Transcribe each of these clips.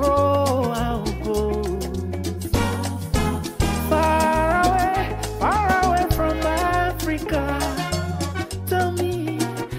tomorrow I'll go far away from Africa. Tell me,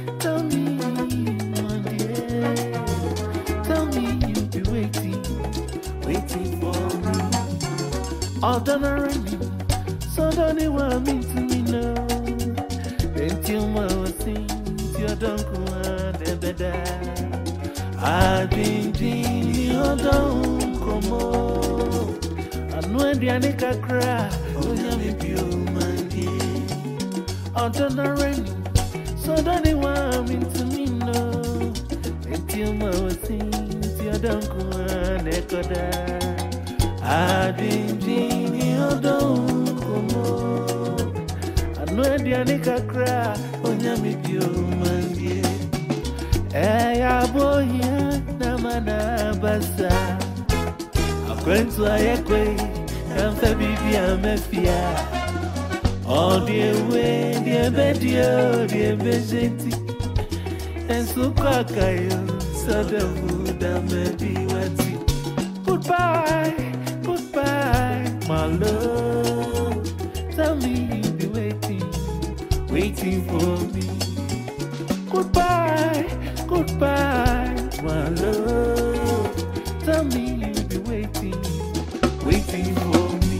my dear. Tell me you'll be waiting for me. Ordinary, so don't you want me to me now? Until my things you don't go on the bed. I've been dreaming, you don't come on. I know the Anika cry, oh, yeah, maybe you, my dear. Ordinary, so don't you want me to me now? Until my things you don't go on the bed. I've been dreaming, you don't come on. I know the Anika cry, oh, yeah, maybe you, my dear. Eya boya na mana basa akwentu ayekwe amfa bibi amafia all the way the bedio the bezenti ensu kwakayo sadavu da mebi wati. Goodbye my love. Tell me you'll be waiting for me. Goodbye, my love. Tell me you'll be waiting for me.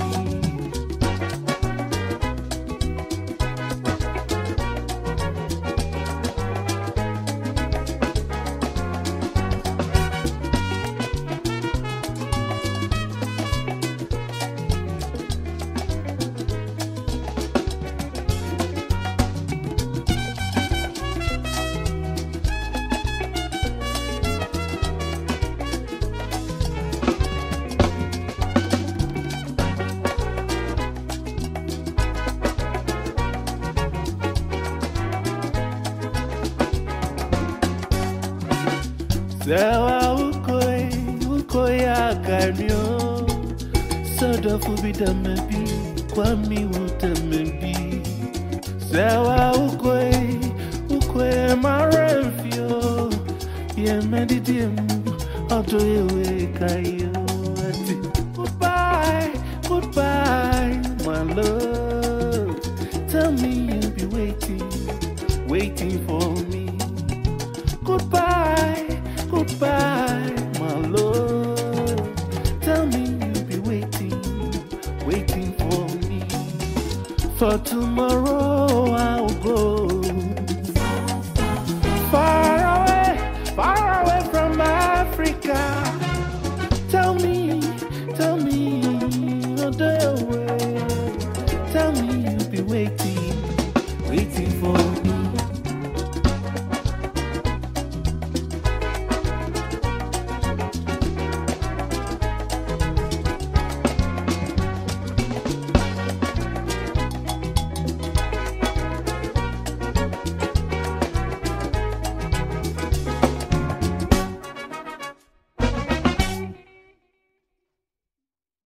Sawa ukoi akarnyo Soda fubida mebi Kwami wuta mebi Sawa ukoi marefyo Ye medidiemu Auto yewe kayo Goodbye, my love. Tell me you'll be waiting for me. Goodbye, my love. Tell me you'll be waiting for me. For tomorrow